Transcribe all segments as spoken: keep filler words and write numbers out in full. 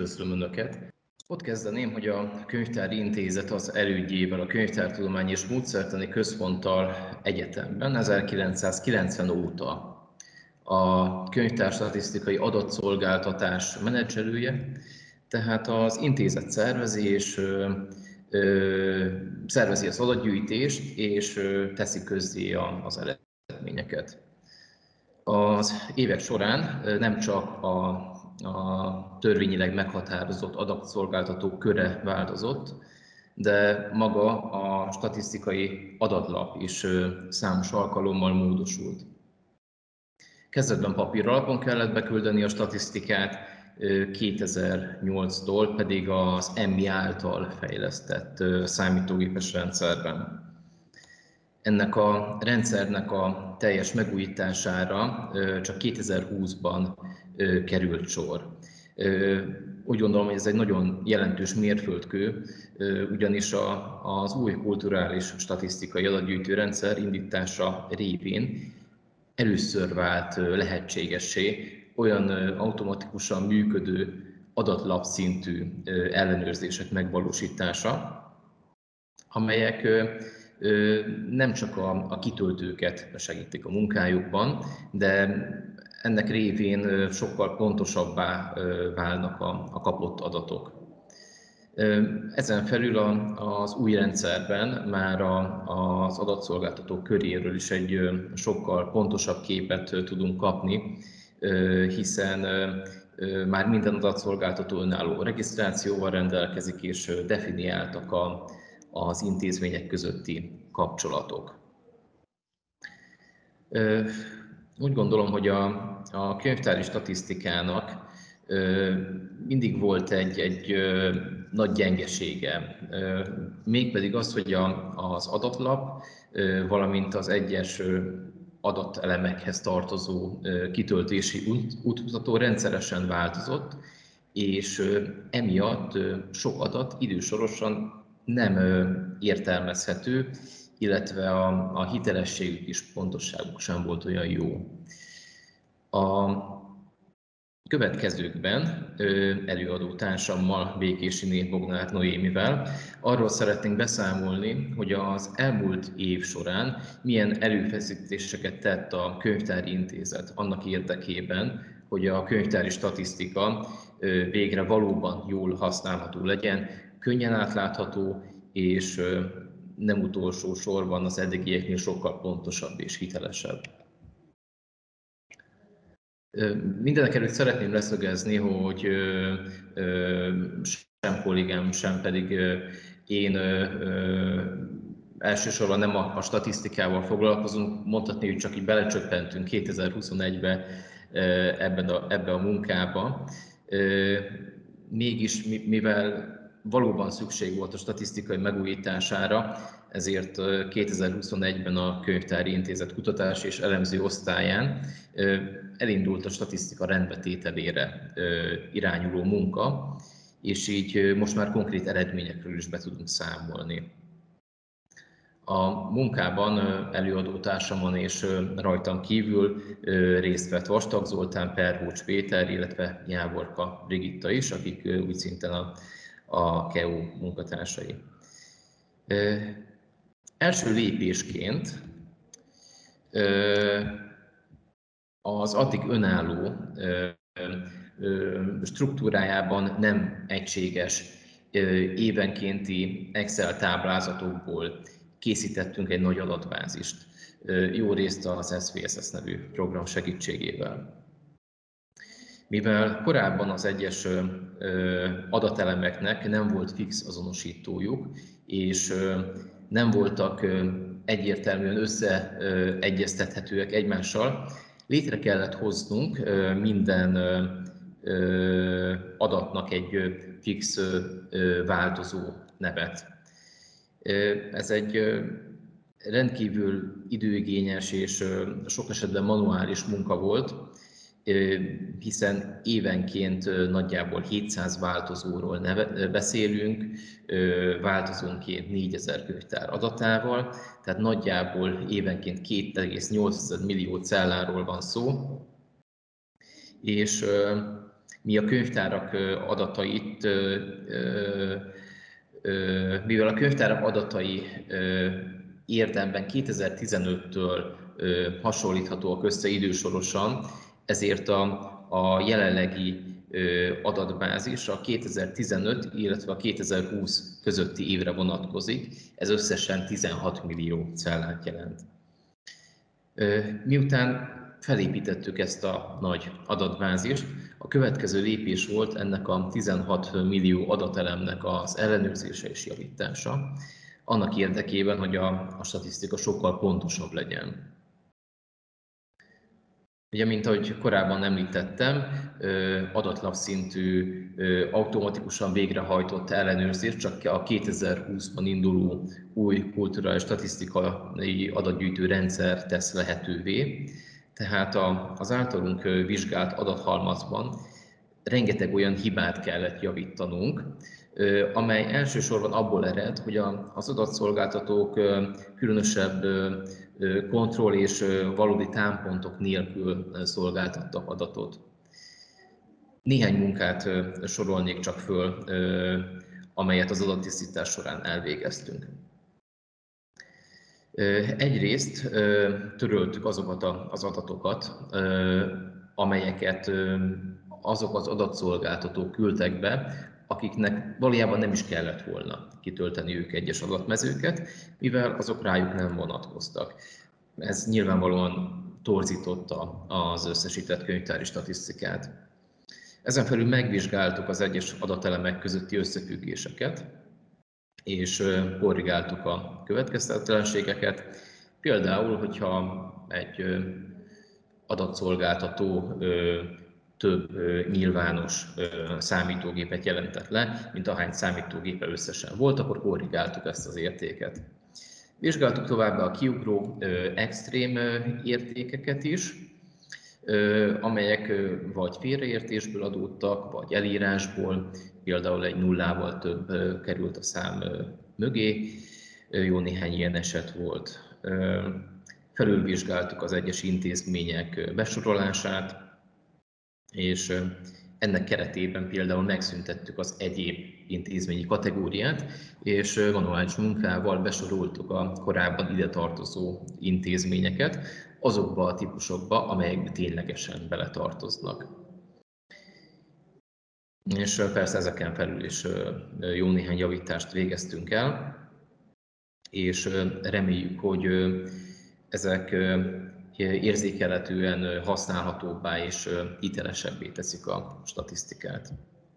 üdvözlöm Önöket! Ott kezdeném, hogy a Könyvtári Intézet az elődjével, a Könyvtártudományi és Módszertani Központtal egyetemben ezerkilencszázkilencven óta a könyvtárstatisztikai adatszolgáltatás menedzselője, tehát az intézet szervezi és ö, ö, szervezi az adatgyűjtést és ö, teszi közzé az eredményeket. Az évek során nem csak a, a törvényileg meghatározott adatszolgáltatók köre változott, de maga a statisztikai adatlap is számos alkalommal módosult. Kezdetben papír alapon kellett beküldeni a statisztikát, kétezer-nyolctól pedig az em i által fejlesztett számítógépes rendszerben. Ennek a rendszernek a teljes megújítására csak kétezer-húszban került sor. Úgy gondolom, hogy ez egy nagyon jelentős mérföldkő, ugyanis az új kulturális statisztikai adatgyűjtő rendszer indítása révén először vált lehetségessé olyan automatikusan működő adatlapszintű ellenőrzések megvalósítása, amelyek nem csak a, a kitöltőket segítik a munkájukban, de ennek révén sokkal pontosabbá válnak a, a kapott adatok. Ezen felül az új rendszerben már az adatszolgáltatók köréről is egy sokkal pontosabb képet tudunk kapni, hiszen már minden adatszolgáltató önálló regisztrációval rendelkezik, és definiáltak a, az intézmények közötti kapcsolatok. Úgy gondolom, hogy a, a könyvtári statisztikának mindig volt egy, egy nagy gyengesége, mégpedig az, hogy a, az adatlap, valamint az egyes adatelemekhez tartozó kitöltési útmutató rendszeresen változott, és emiatt sok adat idősorosan nem értelmezhető, illetve a, a hitelességük és pontosságuk sem volt olyan jó. A következőkben előadó társammal, Békésiné Bognár Noémivel arról szeretnénk beszámolni, hogy az elmúlt év során milyen erőfeszítéseket tett a Könyvtári Intézet annak érdekében, hogy a könyvtári statisztika végre valóban jól használható legyen, könnyen átlátható és nem utolsó sorban az eddigieknél sokkal pontosabb és hitelesebb. Mindenekelőtt szeretném leszögezni, hogy sem kollégám, sem pedig én elsősorban nem a, a statisztikával foglalkozunk, mondhatni, hogy csak így belecsöppentünk kétezer-huszonegybe ebben a, ebbe a munkába. Mégis, mivel valóban szükség volt a statisztikai megújítására, ezért kétezer-huszonegyben a Könyvtári Intézet kutatás és elemző osztályán elindult a statisztika rendbetételére irányuló munka, és így most már konkrét eredményekről is be tudunk számolni. A munkában előadó társamon és rajtam kívül részt vett Vastag Zoltán, Perhócs Péter, illetve Jávorka Brigitta is, akik úgy szinten a, a ká e o munkatársai. Első lépésként az addig önálló struktúrájában nem egységes évenkénti Excel táblázatokból készítettünk egy nagy adatbázist, jó részt az es vé es es nevű program segítségével. Mivel korábban az egyes adatelemeknek nem volt fix azonosítójuk, és nem voltak egyértelműen összeegyeztethetőek egymással, létre kellett hoznunk minden adatnak egy fix változó nevet. Ez egy rendkívül időigényes és sok esetben manuális munka volt, hiszen évenként nagyjából hétszáz változóról beszélünk, változónként négyezer könyvtár adatával, tehát nagyjából évenként két egész nyolc millió celláról van szó, és Mi a könyvtárak adatait, mivel a könyvtárak adatai érdemben kétezer-tizenöttől hasonlíthatóak össze idősorosan, ezért a, a jelenlegi adatbázis a kétezer-tizenöt, illetve a kétezer-húsz közötti évre vonatkozik, ez összesen tizenhat millió cellát jelent. Miután felépítettük ezt a nagy adatbázist, a következő lépés volt ennek a tizenhat millió adatelemnek az ellenőrzése és javítása, annak érdekében, hogy a, a statisztika sokkal pontosabb legyen. Ugye, mint ahogy korábban említettem, adatlap-szintű, automatikusan végrehajtott ellenőrzés csak a kétezer-húszban induló új kulturális statisztikai adatgyűjtő rendszer tesz lehetővé. Tehát az általunk vizsgált adathalmazban rengeteg olyan hibát kellett javítanunk, amely elsősorban abból ered, hogy az adatszolgáltatók különösebb kontroll és valódi támpontok nélkül szolgáltattak adatot. Néhány munkát sorolnék csak föl, amelyet az adattisztítás során elvégeztünk. Egyrészt töröltük azokat az adatokat, amelyeket azok az adatszolgáltatók küldtek be, akiknek valójában nem is kellett volna kitölteniük egyes adatmezőket, mivel azok rájuk nem vonatkoztak. Ez nyilvánvalóan torzította az összesített könyvtári statisztikát. Ezen felül megvizsgáltuk az egyes adatelemek közötti összefüggéseket, és korrigáltuk a következtetlenségeket. Például, hogyha egy adatszolgáltató több nyilvános számítógépet jelentett le, mint ahány számítógépe összesen volt, akkor korrigáltuk ezt az értéket. Vizsgáltuk továbbá a kiugró extrém értékeket is, amelyek vagy félreértésből adódtak, vagy elírásból, például egy nullával több került a szám mögé, jó néhány ilyen eset volt. Felülvizsgáltuk az egyes intézmények besorolását, és ennek keretében például megszüntettük az egyéb intézményi kategóriát, és manuális munkával besoroltuk a korábban ide tartozó intézményeket azokba a típusokba, amelyekbe ténylegesen beletartoznak. És persze ezeken felül is jó néhány javítást végeztünk el, és reméljük, hogy ezek érzékelhetően használhatóbbá és hitelesebbé teszik a statisztikát.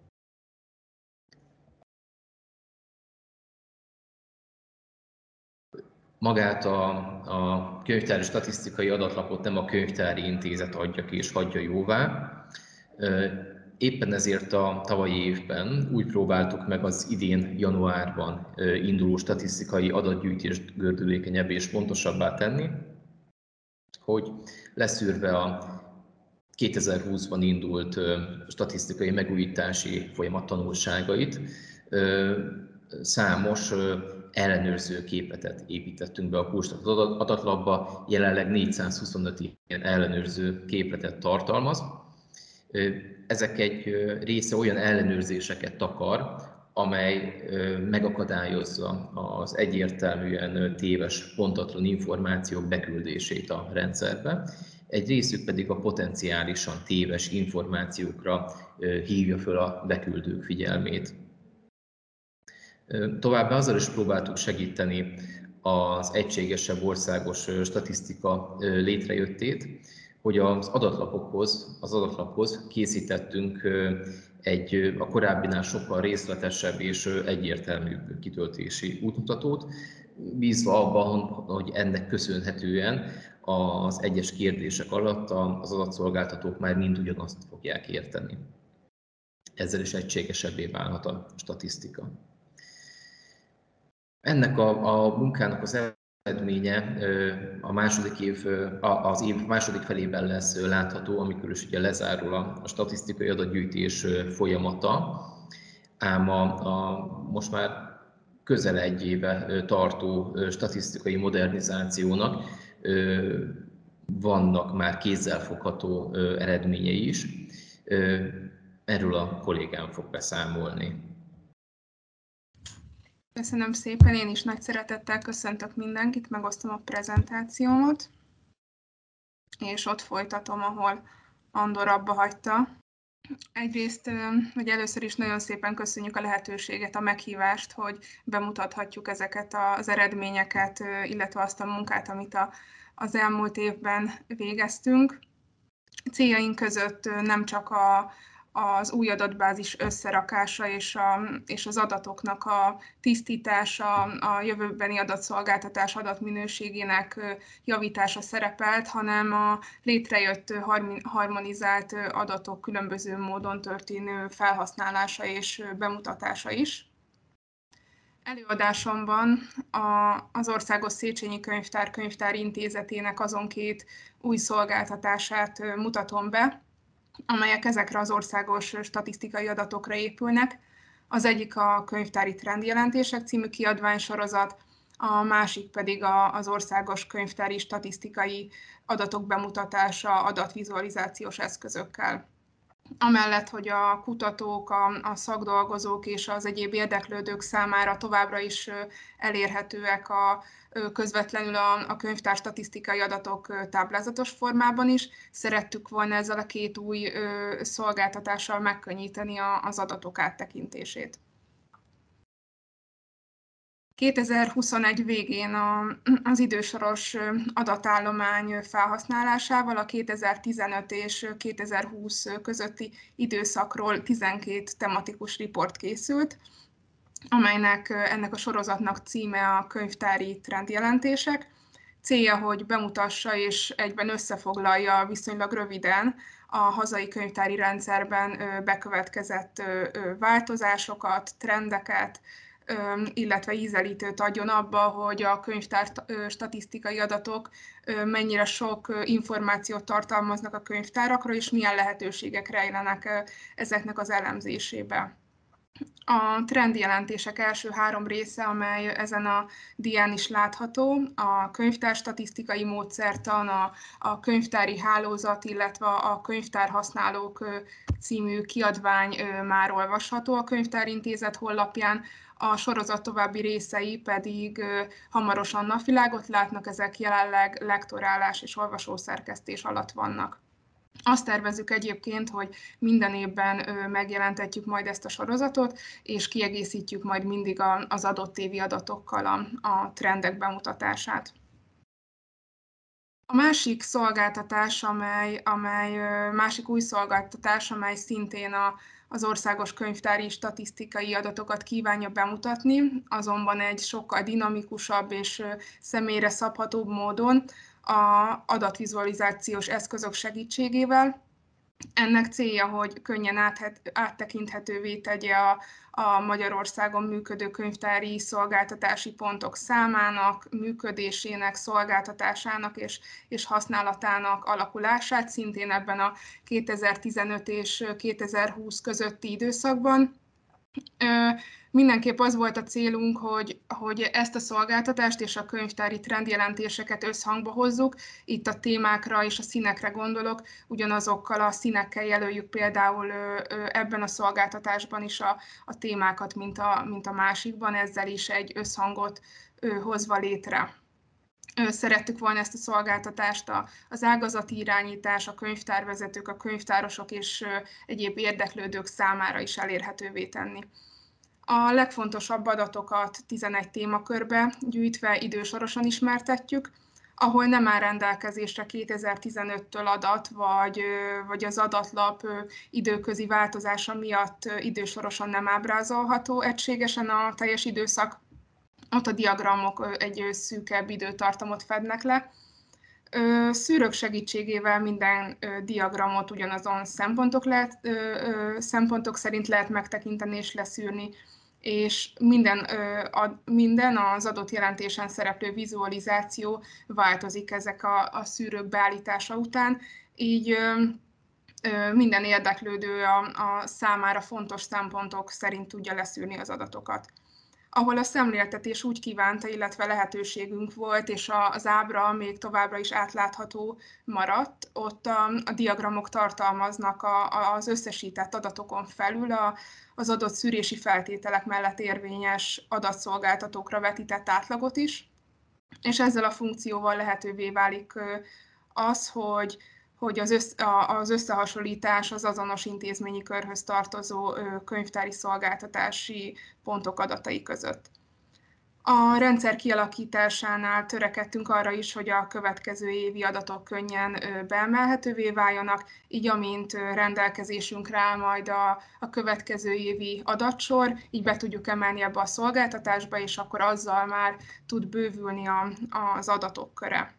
Magát a, a könyvtári statisztikai adatlapot nem a könyvtári intézet adja ki és hagyja jóvá. Éppen ezért a tavalyi évben úgy próbáltuk meg az idén januárban induló statisztikai adatgyűjtést gördülékenyebb és pontosabbá tenni, hogy leszűrve a kétezer-húszban indult statisztikai megújítási folyamat tanulságait, számos ellenőrző képletet építettünk be a Kurstat adatlapba, jelenleg négyszázhuszonöt ilyen ellenőrző képletet tartalmaz. Ezek egy része olyan ellenőrzéseket takar, amely megakadályozza az egyértelműen téves, pontatlan információk beküldését a rendszerbe. Egy részük pedig a potenciálisan téves információkra hívja föl a beküldők figyelmét. Továbbá azzal is próbáltuk segíteni az egységesebb országos statisztika létrejöttét, hogy az adatlapokhoz, az adatlaphoz készítettünk egy a korábbinál sokkal részletesebb és egyértelműbb kitöltési útmutatót, bízva abban, hogy ennek köszönhetően az egyes kérdések alatt az adatszolgáltatók már mind ugyanazt fogják érteni. Ezzel is egységesebbé válhat a statisztika. Ennek a, a munkának az eredménye a második év, az év második felében lesz látható, amikor is ugye lezárul a, a statisztikai adatgyűjtés folyamata, ám a, a most már közel egy éve tartó statisztikai modernizációnak vannak már kézzelfogható eredményei is. Erről a kollégám fog beszámolni. Köszönöm szépen, én is nagy szeretettel köszöntök mindenkit, megosztom a prezentációmat, és ott folytatom, ahol Andor abba hagyta. Egyrészt, hogy először is nagyon szépen köszönjük a lehetőséget, a meghívást, hogy bemutathatjuk ezeket az eredményeket, illetve azt a munkát, amit a, az elmúlt évben végeztünk. Céljaink között nem csak a, az új adatbázis összerakása és, a, és az adatoknak a tisztítása, a jövőbeni adatszolgáltatás adatminőségének javítása szerepelt, hanem a létrejött harmonizált adatok különböző módon történő felhasználása és bemutatása is. Előadásomban a, az Országos Széchenyi Könyvtár Könyvtár Intézetének azon két új szolgáltatását mutatom be, amelyek ezekre az országos statisztikai adatokra épülnek. Az egyik a Könyvtári Trendjelentések című kiadványsorozat, a másik pedig az országos könyvtári statisztikai adatok bemutatása adatvizualizációs eszközökkel. Amellett, hogy a kutatók, a, a szakdolgozók és az egyéb érdeklődők számára továbbra is elérhetőek a, közvetlenül a, a könyvtár statisztikai adatok táblázatos formában is, szerettük volna ezzel a két új ö, szolgáltatással megkönnyíteni a, az adatok áttekintését. kétezer-huszonegy végén az idősoros adatállomány felhasználásával a kétezer-tizenöt és kétezer-húsz közötti időszakról tizenkét tematikus riport készült, amelynek ennek a sorozatnak címe a Könyvtári Trendjelentések. Célja, hogy bemutassa és egyben összefoglalja viszonylag röviden a hazai könyvtári rendszerben bekövetkezett változásokat, trendeket, illetve ízelítőt adjon abba, hogy a könyvtár statisztikai adatok mennyire sok információt tartalmaznak a könyvtárakról, és milyen lehetőségek rejlenek ezeknek az elemzésébe. A trendjelentések első három része, amely ezen a dián is látható, a könyvtár statisztikai módszertan, a, a könyvtári hálózat, illetve a könyvtárhasználók című kiadvány már olvasható a Könyvtárintézet honlapján, a sorozat további részei pedig hamarosan napvilágot látnak, ezek jelenleg lektorálás és olvasószerkesztés alatt vannak. Azt tervezzük egyébként, hogy minden évben megjelentetjük majd ezt a sorozatot, és kiegészítjük majd mindig az adott évi adatokkal a, a trendek bemutatását. A másik szolgáltatás, amely, amely másik új szolgáltatás, amely szintén a, az országos könyvtári statisztikai adatokat kívánja bemutatni, azonban egy sokkal dinamikusabb és személyre szabhatóbb módon, a adatvizualizációs eszközök segítségével. Ennek célja, hogy könnyen áttekinthetővé tegye a, a Magyarországon működő könyvtári szolgáltatási pontok számának, működésének, szolgáltatásának és, és használatának alakulását, szintén ebben a kétezer-tizenöt és kétezer-húsz közötti időszakban. Mindenképp az volt a célunk, hogy, hogy ezt a szolgáltatást és a könyvtári trendjelentéseket összhangba hozzuk. Itt a témákra és a színekre gondolok, ugyanazokkal a színekkel jelöljük például ebben a szolgáltatásban is a, a témákat, mint a, mint a másikban, ezzel is egy összhangot hozva létre. Szerettük volna ezt a szolgáltatást az ágazati irányítás, a könyvtárvezetők, a könyvtárosok és egyéb érdeklődők számára is elérhetővé tenni. A legfontosabb adatokat tizenegy témakörbe gyűjtve idősorosan ismertetjük, ahol nem áll rendelkezésre kétezer-tizenöttől adat, vagy, vagy az adatlap időközi változása miatt idősorosan nem ábrázolható egységesen a teljes időszak, ott a diagramok egy szűkebb időtartamot fednek le. Szűrők segítségével minden diagramot ugyanazon szempontok, lehet, szempontok szerint lehet megtekinteni és leszűrni, és minden, minden az adott jelentésen szereplő vizualizáció változik ezek a, a szűrők beállítása után, így minden érdeklődő a, a számára fontos szempontok szerint tudja leszűrni az adatokat. ahol a szemléltetés úgy kívánta, illetve lehetőségünk volt, és az ábra még továbbra is átlátható maradt, ott a, a diagramok tartalmaznak a, az összesített adatokon felül a, az adott szűrési feltételek mellett érvényes adatszolgáltatókra vetített átlagot is, és ezzel a funkcióval lehetővé válik az, hogy hogy az, össz, az összehasonlítás az azonos intézményi körhöz tartozó könyvtári szolgáltatási pontok adatai között. A rendszer kialakításánál törekedtünk arra is, hogy a következő évi adatok könnyen beemelhetővé váljanak, így amint rendelkezésünkre áll majd a, a következő évi adatsor, így be tudjuk emelni ebbe a szolgáltatásba, és akkor azzal már tud bővülni a, az adatok köre.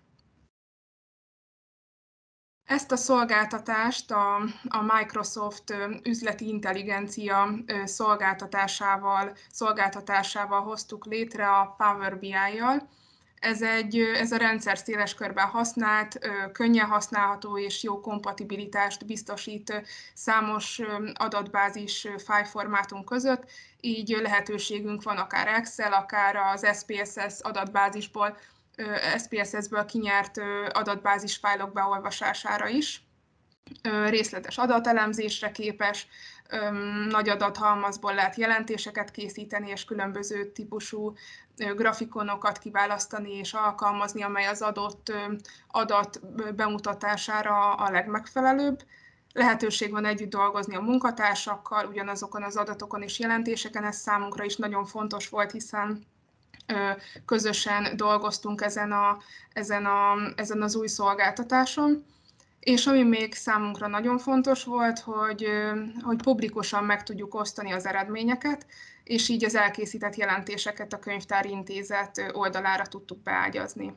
Ezt a szolgáltatást a, a Microsoft üzleti intelligencia szolgáltatásával, szolgáltatásával hoztuk létre a Power bé i-jal. Ez, egy, ez a rendszer széles körben használt, könnyen használható és jó kompatibilitást biztosít számos adatbázis fájlformátum között, így lehetőségünk van akár Excel, akár az es pé es es adatbázisból, es pé es es-ből kinyert adatbázis fájlok beolvasására is. Részletes adatelemzésre képes, nagy adathalmazból lehet jelentéseket készíteni, és különböző típusú grafikonokat kiválasztani és alkalmazni, amely az adott adat bemutatására a legmegfelelőbb. Lehetőség van együtt dolgozni a munkatársakkal, ugyanazokon az adatokon és jelentéseken, ez számunkra is nagyon fontos volt, hiszen közösen dolgoztunk ezen, a, ezen, a, ezen az új szolgáltatáson. És ami még számunkra nagyon fontos volt, hogy, hogy publikusan meg tudjuk osztani az eredményeket, és így az elkészített jelentéseket a Könyvtári Intézet oldalára tudtuk beágyazni.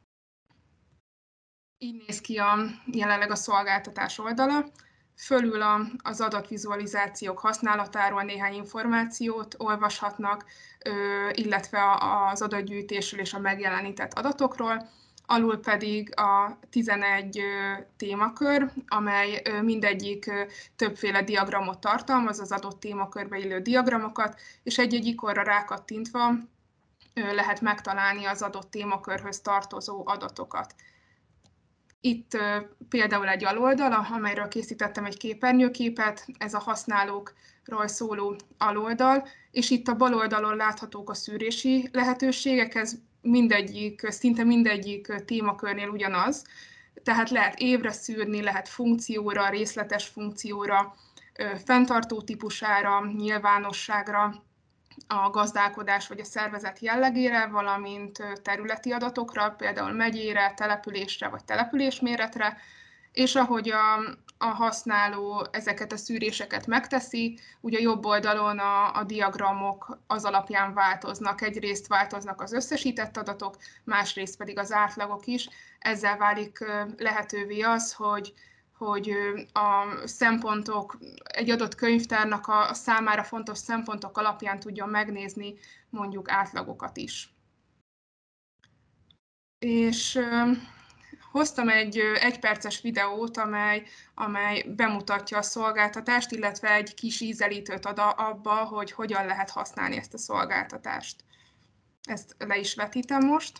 Így néz ki a, jelenleg a szolgáltatás oldala. Fölül az adatvizualizációk használatáról néhány információt olvashatnak, illetve az adatgyűjtésről és a megjelenített adatokról. Alul pedig a tizenegy témakör, amely mindegyik többféle diagramot tartalmaz, az adott témakörbe illő diagramokat, és egy-egy ikonra rákattintva lehet megtalálni az adott témakörhöz tartozó adatokat. Itt például egy aloldal, amelyről készítettem egy képernyőképet, ez a használókról szóló aloldal, és itt a bal oldalon láthatók a szűrési lehetőségek, ez mindegyik, szinte mindegyik témakörnél ugyanaz, tehát lehet évre szűrni, lehet funkcióra, részletes funkcióra, fenntartó típusára, nyilvánosságra, a gazdálkodás vagy a szervezet jellegére, valamint területi adatokra, például megyére, településre vagy településméretre, és ahogy a, a használó ezeket a szűréseket megteszi, ugye jobb oldalon a, a diagramok az alapján változnak. Egyrészt változnak az összesített adatok, másrészt pedig az átlagok is. Ezzel válik lehetővé az, hogy hogy a szempontok, egy adott könyvtárnak a számára fontos szempontok alapján tudjon megnézni mondjuk átlagokat is. És hoztam egy egyperces videót, amely, amely bemutatja a szolgáltatást, illetve egy kis ízelítőt ad abba, hogy hogyan lehet használni ezt a szolgáltatást. Ezt le is vetítem most.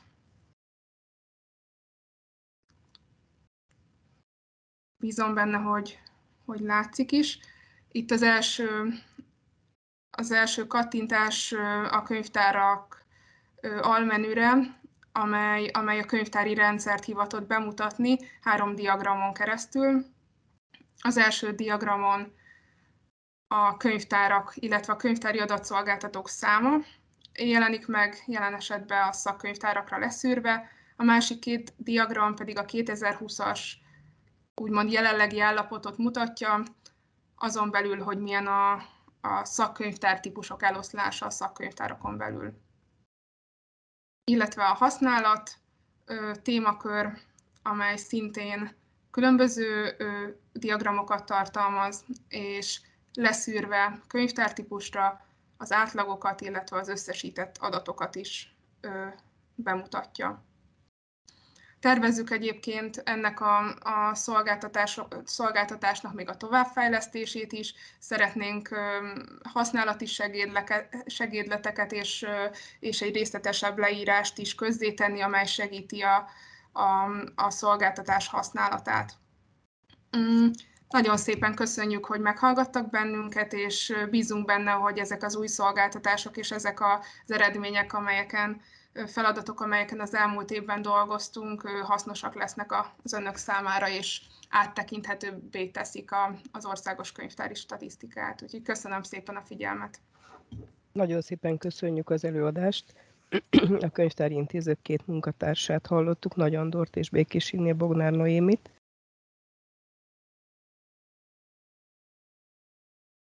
Bízom benne, hogy, hogy látszik is. Itt az első, az első kattintás a könyvtárak almenüre, amely, amely a könyvtári rendszert hivatott bemutatni három diagramon keresztül. Az első diagramon a könyvtárak, illetve a könyvtári adatszolgáltatók száma jelenik meg, jelen esetben a szakkönyvtárakra leszűrve. A másik két diagram pedig a kétezer-húszas úgymond jelenlegi állapotot mutatja, azon belül, hogy milyen a, a szakkönyvtár típusok eloszlása a szakkönyvtárakon belül. Illetve a használat ö, témakör, amely szintén különböző ö, diagramokat tartalmaz, és leszűrve könyvtártípusra az átlagokat, illetve az összesített adatokat is ö, bemutatja. Tervezzük egyébként ennek a, a szolgáltatás, szolgáltatásnak még a továbbfejlesztését is. Szeretnénk használati segédleteket és, és egy részletesebb leírást is közzétenni, amely segíti a, a, a szolgáltatás használatát. Mm, nagyon szépen köszönjük, hogy meghallgattak bennünket, és bízunk benne, hogy ezek az új szolgáltatások és ezek az eredmények, amelyeken feladatok, amelyeken az elmúlt évben dolgoztunk, hasznosak lesznek az önök számára, és áttekinthetőbbé teszik az országos könyvtári statisztikát. Úgyhogy köszönöm szépen a figyelmet. Nagyon szépen köszönjük az előadást. A Könyvtári Intézet két munkatársát hallottuk, Nagy Andort és Békés Bognár Noémit.